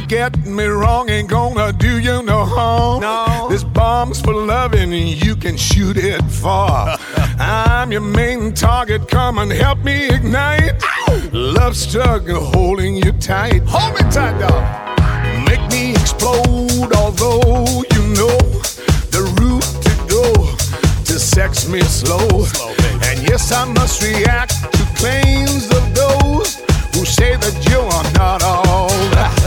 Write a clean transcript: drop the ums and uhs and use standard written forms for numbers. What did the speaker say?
get me wrong, ain't gonna do you no harm. No. This bomb's for loving and you can shoot it far. I'm your main target, come and help me ignite. Love struggle holding you tight. Hold me tight, dog. Make me explode, although you know the route to go to sex me slow. And yes, I must react to claims of those who say that you are not all that